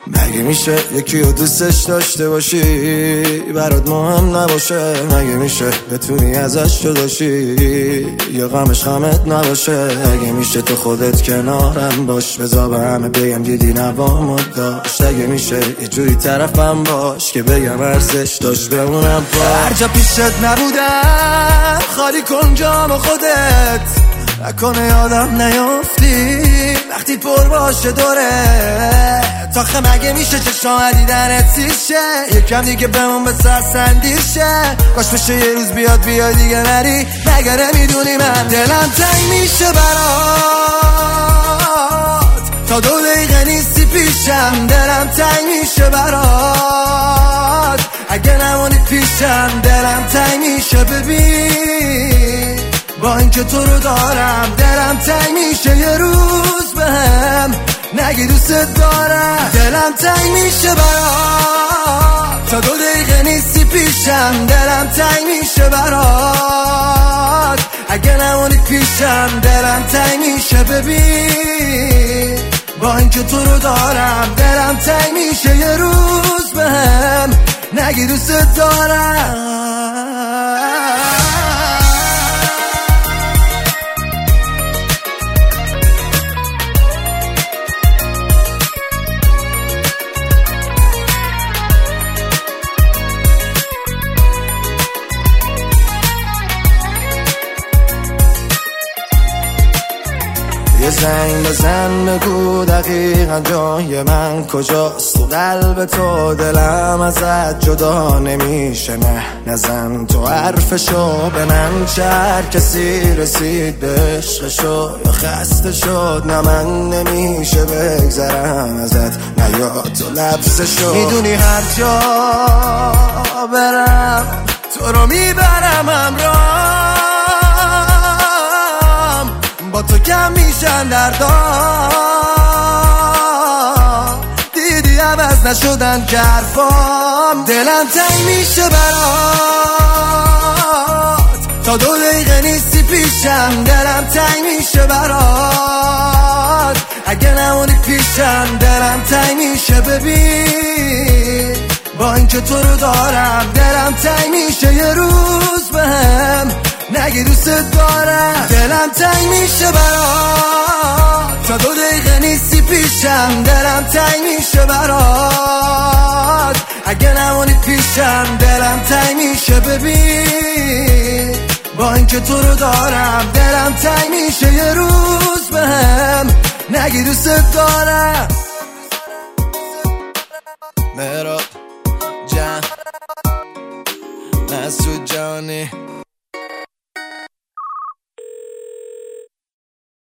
مگه میشه یکی رو دوستش داشته باشی برات مهم نباشه؟ مگه میشه بتونی ازش جداشی یا غمش غمت نباشه؟ مگه میشه تو خودت کنارم باش بذار به همه بگم دیدی نوامت داشت؟ مگه میشه یه جوری طرفم باش که بگم ارزش داشت بمونم با هر جا پیشت نبودم خالی کن جام خودت نکنه یادم نیافتی وقتی پر باشه دوره تاخه مگه میشه چشام دیدنت سیشه یکم دیگه بمون به سرسندیر شه کاش بشه یه روز بیای دیگه نری مگه نمیدونی من دلم تنگ میشه برات تا 2 دقیقه نیستی پیشم دلم تنگ میشه برات اگه نمونی پیشم دلم تنگ میشه ببین با اینکه تو رو دارم دلم تنگ میشه یه روز بهم نگی دوست دارم دلم تنگ میشه برات تا 2 دقیقه نیستی پیشم دلم تنگ میشه برات اگه نمونی پیشم دلم تنگ میشه ببین با اینکه تو رو دارم دلم تنگ میشه یه روز بهم نگی دوست دارم یه زنگ بزن بگو دقیقا جای من کجاست تو قلب تو دلم ازت جدا نمیشه نه نزن تو حرفشو به من چه هر کسی رسید به عشقشو یا خسته شد نه من نمیشه بگذرم ازت نه یا تو لبسشو میدونی هر جا برم تو رو میبرم همراه با تو کم میشن دردام دیدی عوض نشدن که حرفام دلم تنگ میشه برات تا 2 دقیقه نیستی پیشم دلم تنگ میشه برات اگه نمونی پیشم دلم تنگ میشه ببین با اینکه تو رو دارم دلم تنگ میشه یه روز بهم نگی دوست دارم دلم تنگ میشه برات تا 2 دقیقه نیستی پیشم دلم تنگ میشه برات اگه نمونی پیشم دلم تنگ میشه ببین با اینکه تو رو دارم دلم تنگ میشه یه روز بهم نگی دوست دارم مهراب جان مسعود جانی